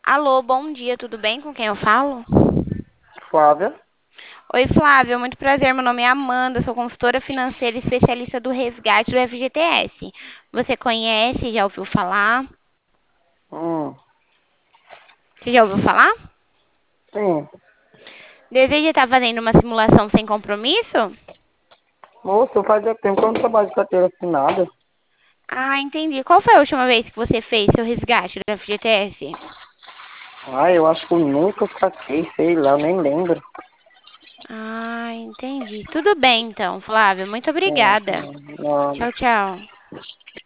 Alô, bom dia, tudo bem? Com quem eu falo? Flávia? Oi, Flávia, muito prazer. Meu nome é Amanda, sou consultora financeira e especialista do resgate do FGTS. Você conhece, já ouviu falar? Hum, Você já ouviu falar? sim. Deseja estar fazendo uma simulação sem compromisso? Moço, fazia tempo que eu não trabalho de carteira assinada. Ah, entendi. Qual foi a última vez que você fez seu resgate do FGTS? Ah, eu acho que eu nunca saquei, sei lá, eu nem lembro. Ah, entendi. Tudo bem, então, Flávia. Muito obrigada. Nada. Tchau, tchau.